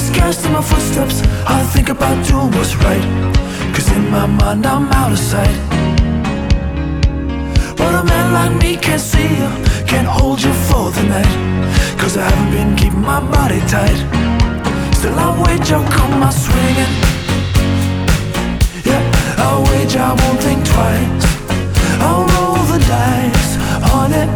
cast in my footsteps, I think about doing what's right. Cause in my mind I'm out of sight. But a man like me can't see you, can't hold you for the night. Cause I haven't been keeping my body tight. Still I wage, I'll come out swinging. Yeah, I'll wage, I won't think twice. I'll roll the dice on it.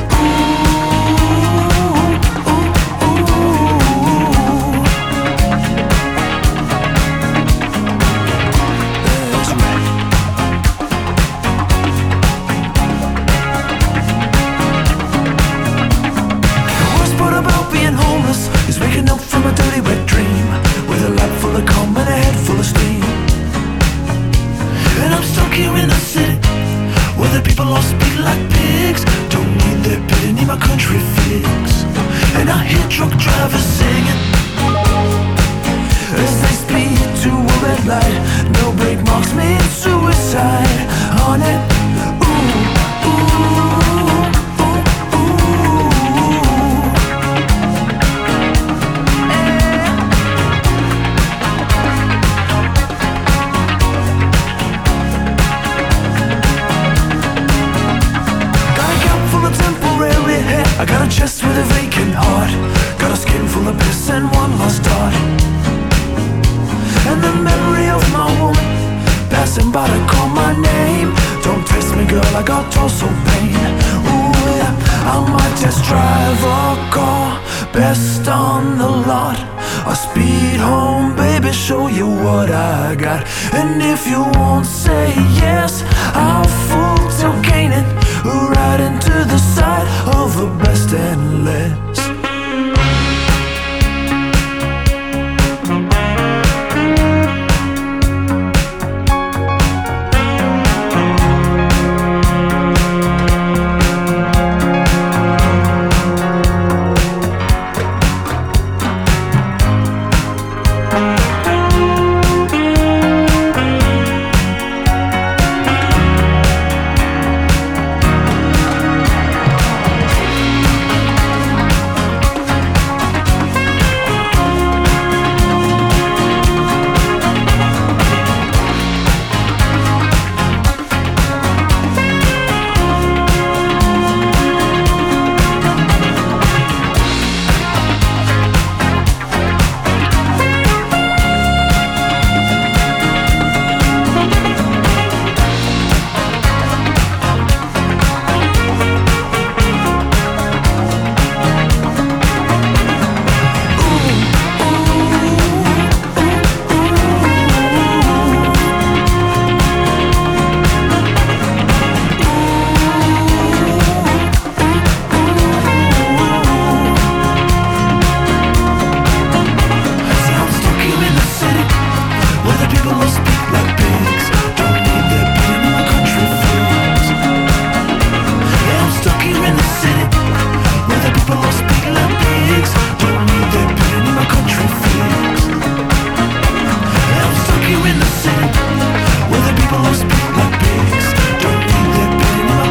Is waking up from a dirty wet dream, with a life full of calm and a head full of steam. And I'm stuck here in the city, where the people all speak like pigs. Don't need their pity, need my country fix. And I hear truck drivers singing as they speed to a red light. No brake marks mean suicide on it. Ooh, ooh. I got a chest with a vacant heart, got a skin full of piss and one lost heart. And the memory of my woman passing by to call my name. Don't test me, girl, I got torso pain. Ooh, yeah, I might test drive or call, best on the lot. I'll speed home, baby, show you what I got. And if you won't say yes, I'll fool till gaining, right into the side of the best and less.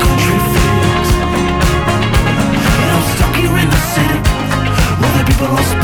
People